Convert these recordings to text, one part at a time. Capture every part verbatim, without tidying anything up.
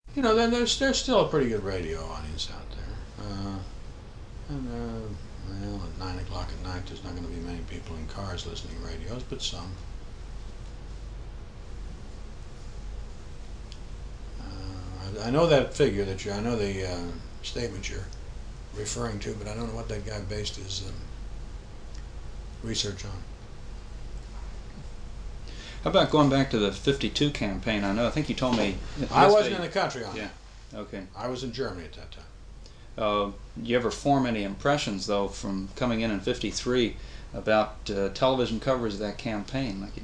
you know, then there's there's still a pretty good radio audience out there. Uh, and uh, well, at nine o'clock at night, there's not going to be many people in cars listening to radios, but some. Uh, I, I know that figure that you, I know the uh, statement you're referring to, but I don't know what that guy based his um, research on. How about going back to the fifty-two campaign? I know, I think you told me... I wasn't in the country on yeah. it. Okay. I was in Germany at that time. Uh, you ever form any impressions, though, from coming in in fifty-three about uh, television coverage of that campaign? Like,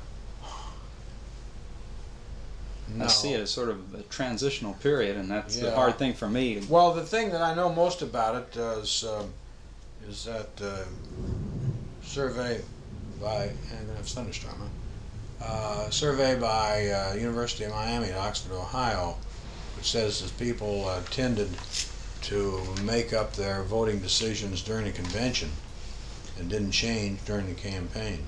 No. I see it as sort of a transitional period, and that's Yeah. the hard thing for me. Well, the thing that I know most about it uh, is, uh, is that uh, survey by, and I'm going to have a thunderstorm, huh? Uh, survey by uh, University of Miami at Oxford, Ohio, which says that people uh, tended to make up their voting decisions during the convention and didn't change during the campaign.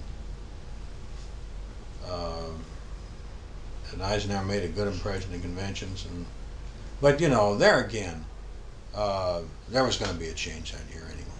Uh, and Eisenhower made a good impression in conventions, and but you know, there again, uh, there was going to be a change that year anyway.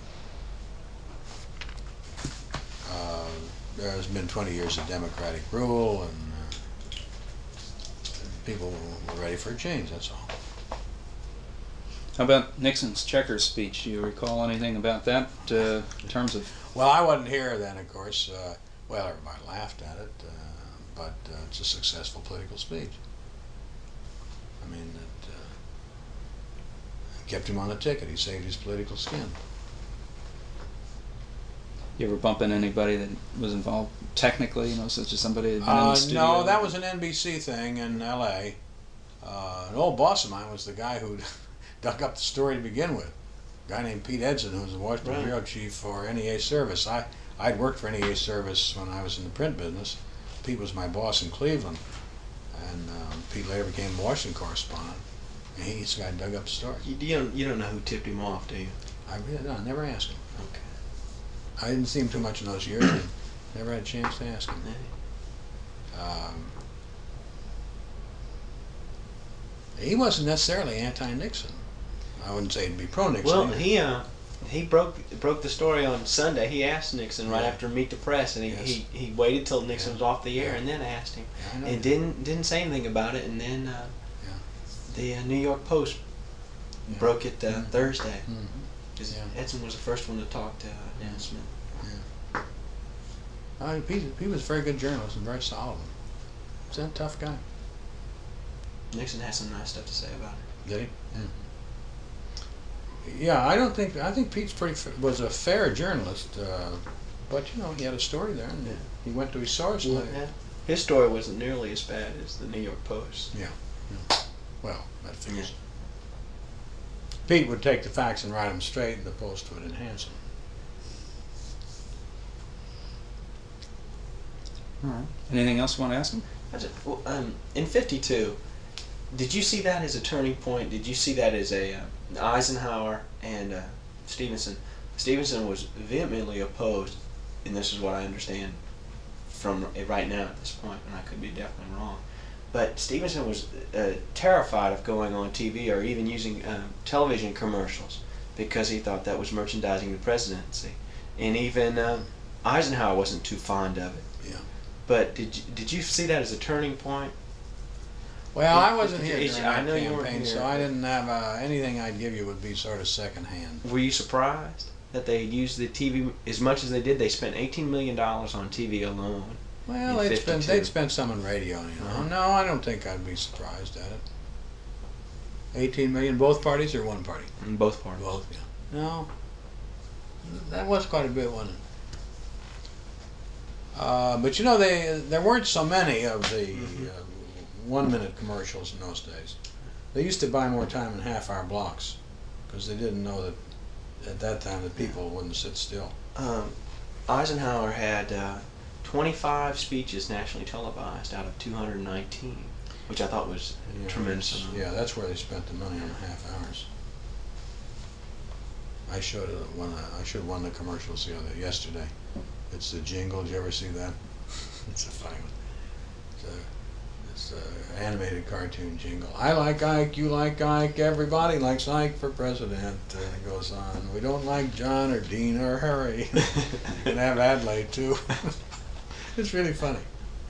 Uh, there has been twenty years of Democratic rule, and uh, people were ready for a change. That's all. How about Nixon's checkers speech? Do you recall anything about that uh, in terms of... Well, I wasn't here then, of course. Uh, well, everybody laughed at it, uh, but uh, it's a successful political speech. I mean, it uh, kept him on the ticket. He saved his political skin. You ever bump into anybody that was involved technically, you know, such as somebody that had been in Uh, the studio? no, that was an N B C thing in L A Uh, an old boss of mine was the guy who dug up the story to begin with. A guy named Pete Edson, who was the Washington Right. bureau chief for N E A Service. I, I'd worked for N E A Service when I was in the print business. Pete was my boss in Cleveland. And um, Pete later became a Washington correspondent. And he's the guy who dug up the story. You, you don't you don't know who tipped him off, do you? I really no, I never asked him. Okay. I didn't see him too much in those years. And never had a chance to ask him. Um, he wasn't necessarily anti-Nixon. I wouldn't say he'd be pro-Nixon. Well, either. he uh he broke broke the story on Sunday. He asked Nixon right Yeah. after Meet the Press, and he, Yes. he, he waited till Nixon Yeah. was off the air Yeah. and then asked him, Yeah, I know and that. didn't didn't say anything about it. And then uh, Yeah. the uh, New York Post Yeah. broke it uh, Mhm. Thursday. Mhm. 'Cause Yeah. Edson was the first one to talk to uh, Yeah. Dan Smith. I mean, Pete, he was a very good journalist and very solid. He's a tough guy. Nixon has some nice stuff to say about it. Did he? Yeah. Yeah, I don't think I think Pete's pretty fa- was a fair journalist, uh, but you know he had a story there, and Yeah. he went to his source. and they- Yeah. His story wasn't nearly as bad as the New York Post. Yeah. yeah. Well, that figures. Pete would take the facts and write them straight, and the Post would enhance them. All right. Anything else you want to ask him? I just, well, um, in fifty-two, did you see that as a turning point? Did you see that as a uh, Eisenhower and uh, Stevenson? Stevenson was vehemently opposed, and this is what I understand from uh, right now at this point, and I could be definitely wrong. But Stevenson was uh, terrified of going on T V or even using uh, television commercials because he thought that was merchandising the presidency, and even uh, Eisenhower wasn't too fond of it. Yeah. But did you, did you see that as a turning point? Well, I wasn't here It's- during I that know you weren't campaign, here. so I didn't have uh, anything I'd give you would be sort of secondhand. Were you surprised that they used the T V as much as they did? They spent eighteen million dollars on T V alone. Well, In they'd spend, fifty-two. they'd spend some on radio, you know. Uh-huh. No, I don't think I'd be surprised at it. eighteen million, both parties or one party? In both parties. Both, yeah. No, that was quite a bit, wasn't it? Uh, but you know, they there weren't so many of the Mhm. uh, one-minute commercials in those days. They used to buy more time in half-hour blocks because they didn't know that at that time that people wouldn't sit still. Um, Eisenhower had uh, twenty-five speeches nationally televised out of two hundred nineteen, which I thought was Yeah, tremendous. that's- amount. Yeah, that's where they spent the money on the half hours. I showed it one. I showed one of the commercials the other yesterday. It's the jingle. Did you ever see that? It's a funny one. It's a, this uh, animated cartoon jingle. I like Ike, you like Ike, everybody likes Ike for president. Uh, it goes on. We don't like John or Dean or Harry. You can have Adelaide too. It's really funny.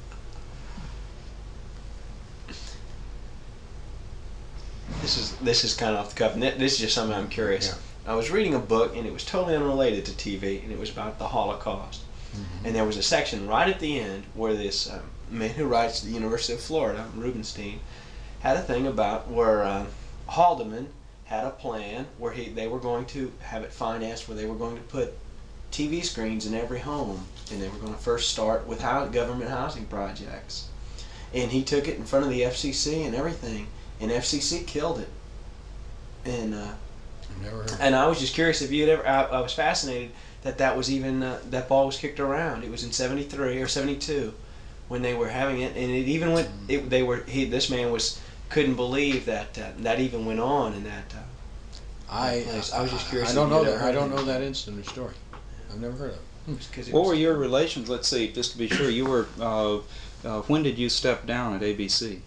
This is this is kind of off the cuff. And this is just something I'm curious. Yeah. I was reading a book, and it was totally unrelated to T V, and it was about the Holocaust. Mm-hmm. And there was a section right at the end where this um, man who writes at the University of Florida, Rubenstein, had a thing about where um, Haldeman had a plan where he they were going to have it financed, where they were going to put T V screens in every home, and they were going to first start with how, government housing projects. And he took it in front of the F C C and everything, and F C C killed it. And uh, Never heard. and I was just curious if you had ever. I, I was fascinated that that was even uh, that ball was kicked around. It was in seventy-three or seventy-two when they were having it, and it even went. It, they were. He. This man was couldn't believe that uh, that even went on in that. Uh, I, place. I was just curious I if don't you know had that. ever I heard don't know anything. that incident or story. I've never heard of it. Just 'cause it What was- were your relations? Let's see, just to be sure, you were. Uh, uh, when did you step down at A B C?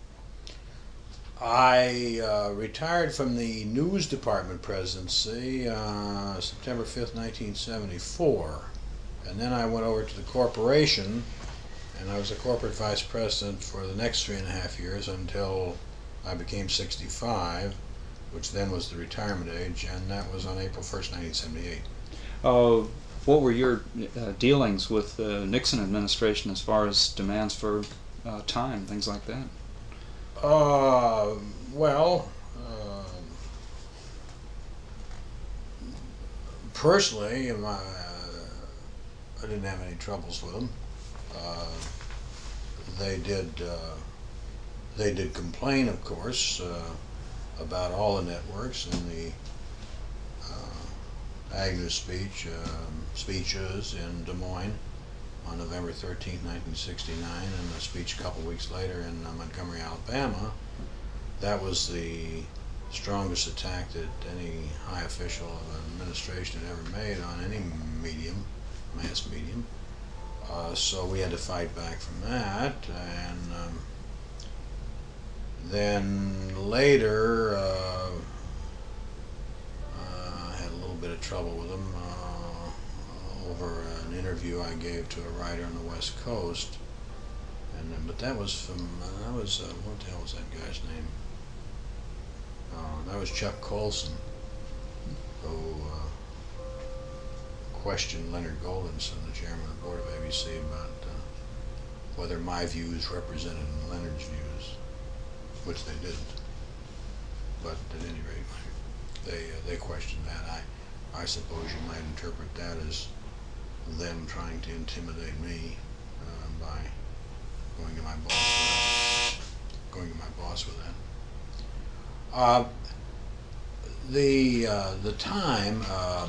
I uh, retired from the news department presidency uh, September fifth, nineteen seventy-four. And then I went over to the corporation, and I was a corporate vice president for the next three and a half years until I became sixty-five, which then was the retirement age, and that was on April first, nineteen seventy-eight. Uh, what were your uh, dealings with the Nixon administration as far as demands for uh, time, things like that? Uh, well, uh, personally, my, uh, I didn't have any troubles with them. Uh, they did. Uh, they did complain, of course, uh, about all the networks and the uh, Agnew speech um, speeches in Des Moines on November thirteenth, nineteen sixty-nine, and a speech a couple weeks later in uh, Montgomery, Alabama. That was the strongest attack that any high official of an administration had ever made on any medium, mass medium. Uh, so we had to fight back from that, and um, then later uh, uh, I had a little bit of trouble with them uh, over an interview I gave to a writer on the West Coast, and but that was from uh, that was uh, what the hell was that guy's name? Uh, that was Chuck Colson, who uh, questioned Leonard Goldenson, the chairman of the board of A B C, about uh, whether my views represented Leonard's views, which they didn't. But at any rate, they uh, they questioned that. I I suppose you might interpret that as them trying to intimidate me uh, by going to my boss with that, going to my boss with that. Uh, the uh, the time uh,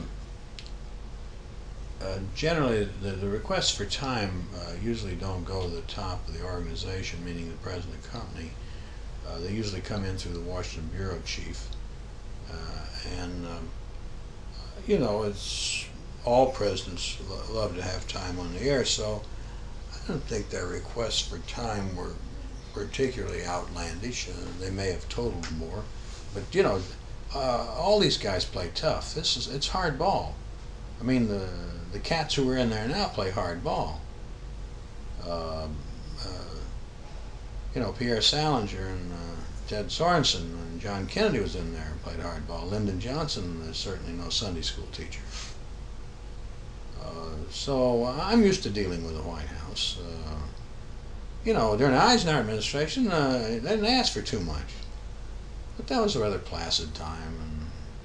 uh, generally the, the requests for time uh, usually don't go to the top of the organization, meaning the president of the company. Uh, they usually come in through the Washington bureau chief, uh, and um, you know it's all presidents lo- love to have time on the air, so I don't think their requests for time were particularly outlandish. Uh, they may have totaled more, but you know, uh, all these guys play tough. This is it's hard ball. I mean, the the cats who are in there now play hard ball. Um, uh, you know, Pierre Salinger and uh, Ted Sorensen and John Kennedy was in there and played hard ball. Lyndon Johnson is certainly no Sunday school teacher. Uh, so I'm used to dealing with the White House. Uh, You know, during the Eisenhower administration, uh, they didn't ask for too much. But that was a rather placid time, and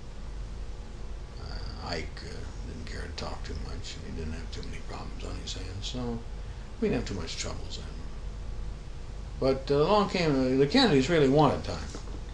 uh, Ike uh, didn't care to talk too much, and he didn't have too many problems on his hands, so we didn't have too much troubles then. But uh, along came, uh, the Kennedys really wanted time.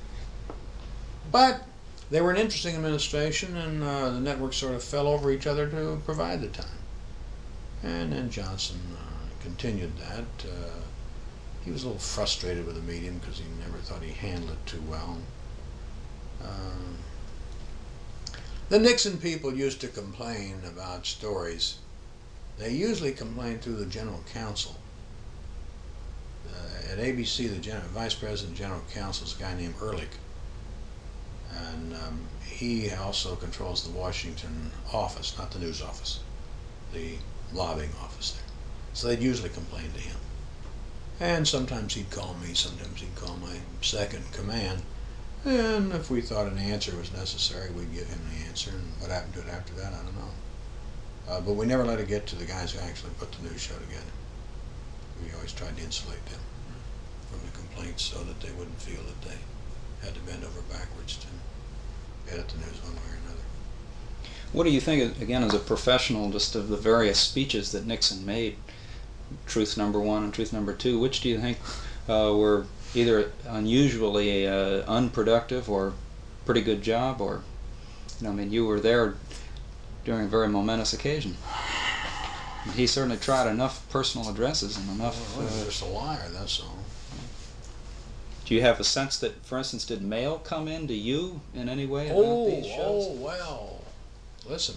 But they were an interesting administration, and uh, the networks sort of fell over each other to provide the time. And then Johnson uh, continued that. Uh, He was a little frustrated with the medium because he never thought he handled it too well. Um, the Nixon people used to complain about stories. They usually complained through the general counsel. uh, at A B C, the general, vice president, general counsel is a guy named Ehrlich, and um, he also controls the Washington office, not the news office, the lobbying office there. So they'd usually complain to him, and sometimes he'd call me, sometimes he'd call my second command, and if we thought an answer was necessary, we'd give him the answer, and what happened to it after that, I don't know. Uh, but we never let it get to the guys who actually put the news show together. We always tried to insulate them from the complaints so that they wouldn't feel that they had to bend over backwards to edit the news one way or another. What do you think, again, as a professional, just of the various speeches that Nixon made, truth number one and truth number two, which do you think uh, were either unusually uh, unproductive or pretty good job, or, you know, I mean, you were there during a very momentous occasion. He certainly tried enough personal addresses and enough... Well, uh, he's just a liar, that's all. Do you have a sense that, for instance, did mail come in to you in any way about Oh, these shows? oh, well, listen.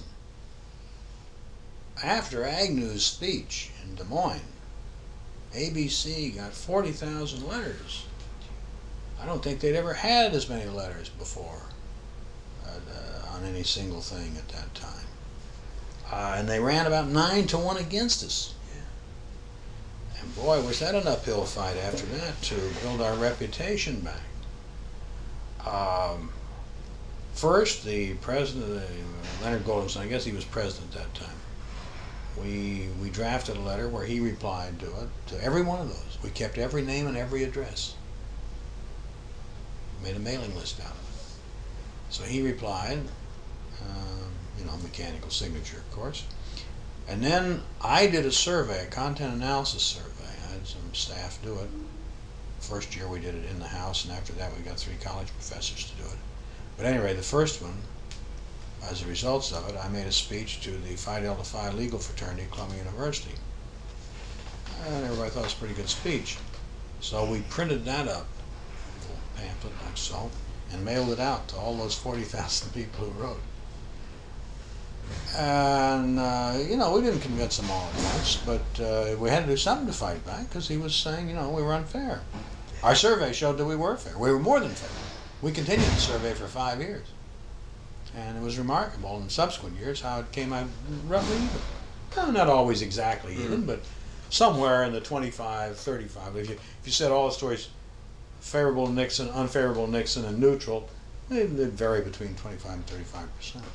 After Agnew's speech in Des Moines, A B C got forty thousand letters. I don't think they'd ever had as many letters before uh, uh, on any single thing at that time. Uh, and they ran about nine to one against us. Yeah. And boy, was that an uphill fight after that to build our reputation back. Um, first, the president, uh, Leonard Goldenson, I guess he was president at that time. We we drafted a letter where he replied to it, to every one of those. We kept every name and every address. Made a mailing list out of it. So he replied, um, you know, mechanical signature, of course. And then I did a survey, a content analysis survey. I had some staff do it. First year we did it in the house, and after that we got three college professors to do it. But anyway, the first one, as a result of it, I made a speech to the Phi Delta Phi legal fraternity at Columbia University. And everybody thought it was a pretty good speech. So we printed that up, a little pamphlet like so, and mailed it out to all those forty thousand people who wrote. And, uh, you know, we didn't convince them all at once, but uh, we had to do something to fight back, because he was saying, you know, we were unfair. Our survey showed that we were fair. We were more than fair. We continued the survey for five years. And it was remarkable in subsequent years how it came out roughly even. Well, not always exactly even, mm-hmm. but somewhere in the twenty-five, thirty-five. If you, if you said all the stories favorable Nixon, unfavorable Nixon, and neutral, they'd vary between twenty-five and thirty-five percent.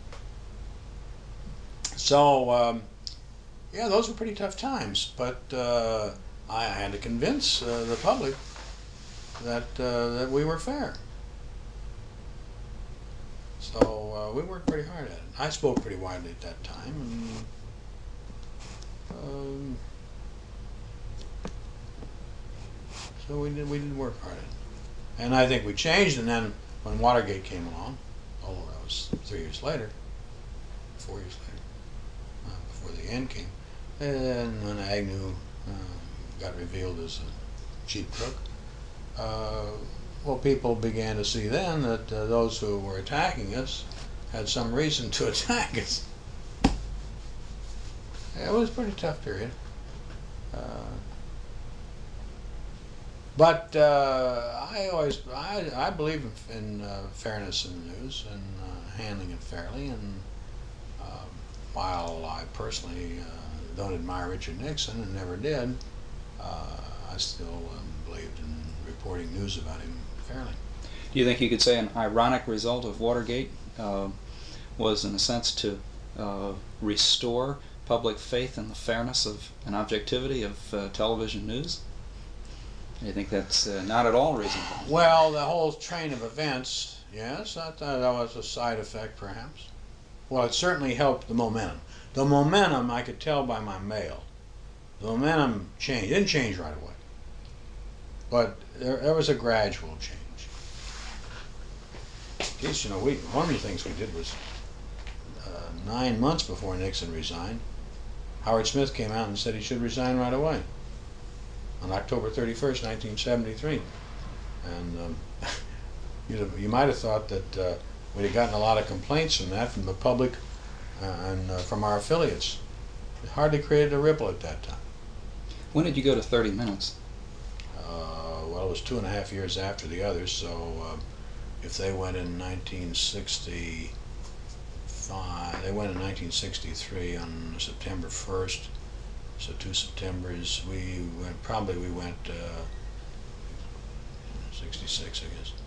So, um, yeah, those were pretty tough times, but uh, I had to convince uh, the public that, uh, that we were fair. So uh, we worked pretty hard at it. I spoke pretty widely at that time, and um, so we did we did work hard at it. And I think we changed. And then when Watergate came along, although that was three years later, four years later, uh, before the end came, and when Agnew uh, got revealed as a cheap crook. Uh, Well, people began to see then that uh, those who were attacking us had some reason to attack us. It was a pretty tough period. Uh, but uh, I always, I, I believe in uh, fairness in the news and uh, handling it fairly. And um, while I personally uh, don't admire Richard Nixon and never did, uh, I still um, believed in reporting news about him fairly. Do you think you could say an ironic result of Watergate uh, was, in a sense, to uh, restore public faith in the fairness of and objectivity of uh, television news? Do you think that's uh, not at all reasonable? Well, the whole train of events, yes, I thought that was a side effect, perhaps. Well, it certainly helped the momentum. The momentum, I could tell by my mail. The momentum changed. It didn't change right away. But there, there was a gradual change. Geez, you know, we, one of the things we did was uh, nine months before Nixon resigned, Howard Smith came out and said he should resign right away on October thirty-first, nineteen seventy-three. And um, you, you might have thought that uh, we'd have gotten a lot of complaints from that, from the public uh, and uh, from our affiliates. It hardly created a ripple at that time. When did you go to thirty minutes? Uh, well, it was two and a half years after the others, so uh, if they went in nineteen sixty-five, they went in nineteen sixty-three on September first, so two Septembers. We went, probably we went uh, sixty-six, I guess.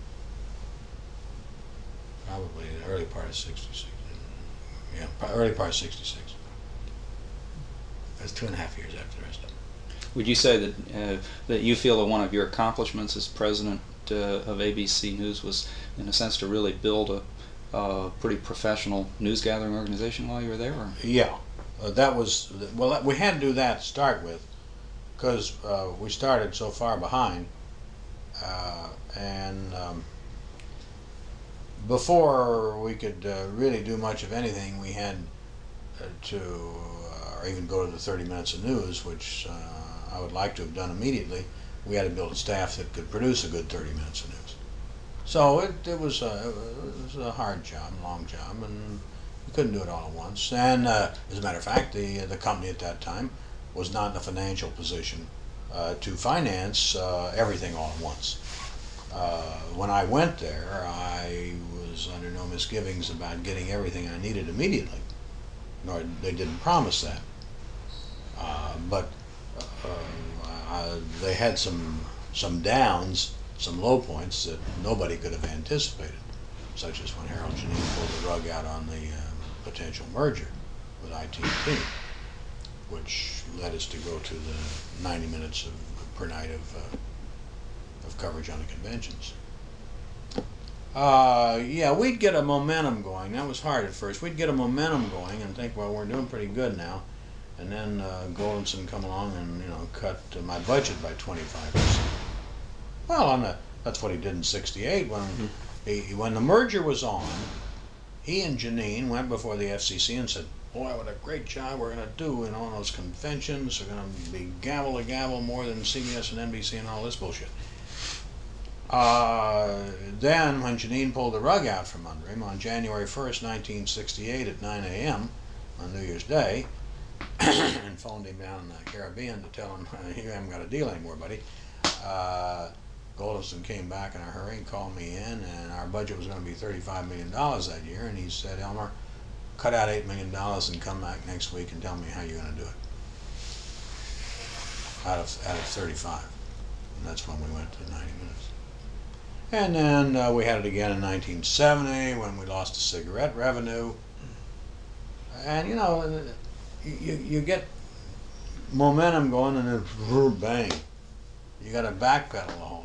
Probably the early part of sixty-six. Yeah, early part of sixty-six. That's two and a half years after the rest of them. Would you say that uh, that you feel that one of your accomplishments as president uh, of A B C News was, in a sense, to really build a uh, pretty professional news gathering organization while you were there? Or? Yeah, uh, that was, well, we had to do that to start with, because uh, we started so far behind, uh, and um, before we could uh, really do much of anything, we had uh, to, uh, or even go to the thirty minutes of news, which uh, I would like to have done immediately. We had to build a staff that could produce a good thirty minutes of news. So it, it, was, a, it was a hard job, long job, and we couldn't do it all at once. And uh, as a matter of fact, the, the company at that time was not in a financial position uh, to finance uh, everything all at once. Uh, when I went there, I was under no misgivings about getting everything I needed immediately. Nor they didn't promise that. Uh, but uh, uh, they had some some downs, some low points that nobody could have anticipated, such as when Harold Geneen pulled the rug out on the uh, potential merger with I T and T, which led us to go to the ninety minutes of, per night of uh, of coverage on the conventions. Uh, yeah, we'd get a momentum going. That was hard at first. We'd get a momentum going and think, well, we're doing pretty good now. And then uh, Goldinson come along and, you know, cut uh, my budget by twenty-five percent. Well, on the, that's what he did in sixty-eight when mm-hmm. he, when the merger was on. He and Geneen went before the F C C and said, "Boy, what a great job we're going to do in all those conventions. We're going to be gavel to gavel more than C B S and N B C and all this bullshit." Uh, then, when Geneen pulled the rug out from under him on January first, nineteen sixty-eight at nine A M on New Year's Day, and phoned him down in the Caribbean to tell him, "You haven't got a deal anymore, buddy," uh, Goldinson came back in a hurry and called me in, and our budget was going to be thirty-five million dollars that year, and he said, "Elmer, cut out eight million dollars and come back next week and tell me how you're going to do it." Out of, out of thirty-five. And that's when we went to ninety minutes. And then uh, we had it again in nineteen seventy when we lost the cigarette revenue. And you know, you, you get momentum going and then bang. You got to backpedal the whole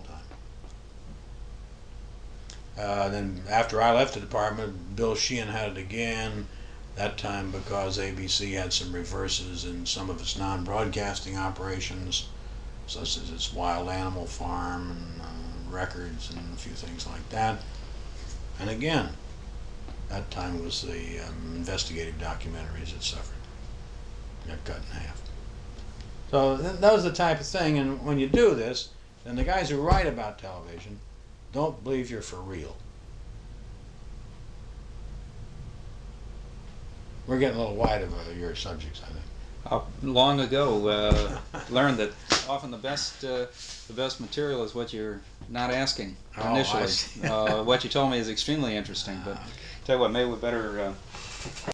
time. Uh, then after I left the department, Bill Sheehan had it again, that time because A B C had some reverses in some of its non-broadcasting operations, such as its wild animal farm and uh, records and a few things like that. And again, that time was the um, investigative documentaries that suffered. Got cut in half. So th that was the type of thing, and when you do this, then the guys who write about television don't believe you're for real. We're getting a little wide of uh, your subjects, I think. Uh, long ago, uh, learned that often the best uh, the best material is what you're not asking Oh, initially. I see. uh, what you told me is extremely interesting. But Ah, okay. tell you what, maybe we better. Uh,